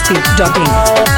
biharmasti.in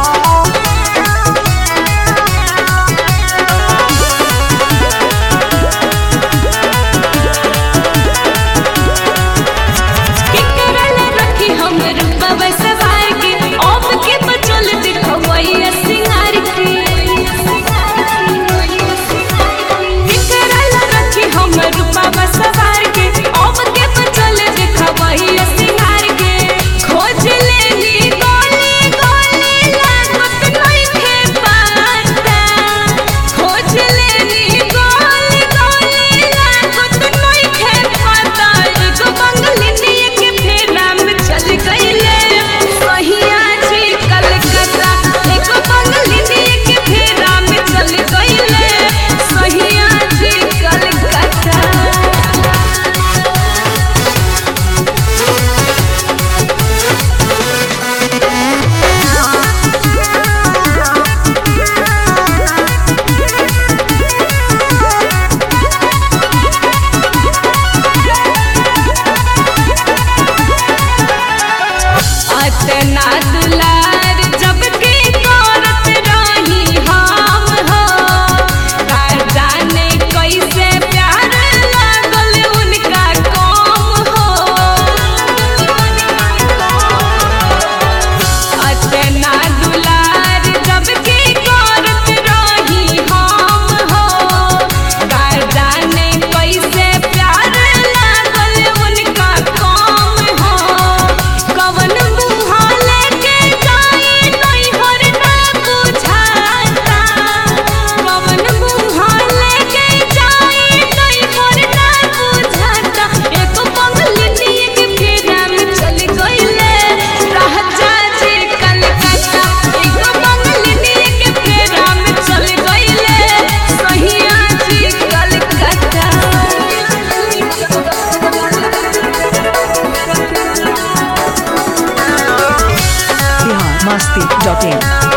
biharmasti.in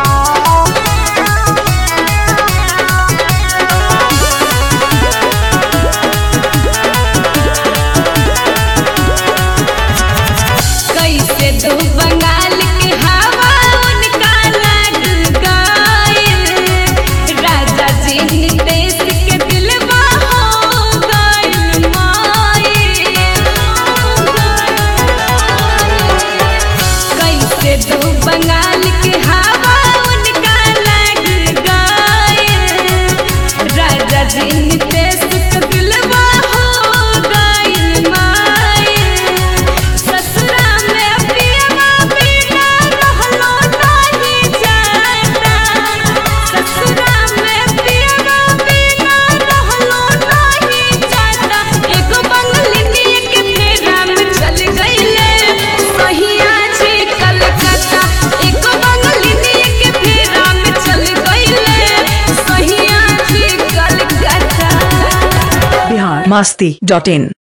Bengal के हवा उनका लग गए, राजा जी नितेश के दिलवा हो गइल माए। ससुरा में पियवा बिना रहलो नहीं जाता, ससुरा में पियवा बिना रहलो नहीं जाता। एगो बंगलिनी के फेरा में चल गइले सहिया जी कलकत्ता, biharmasti.in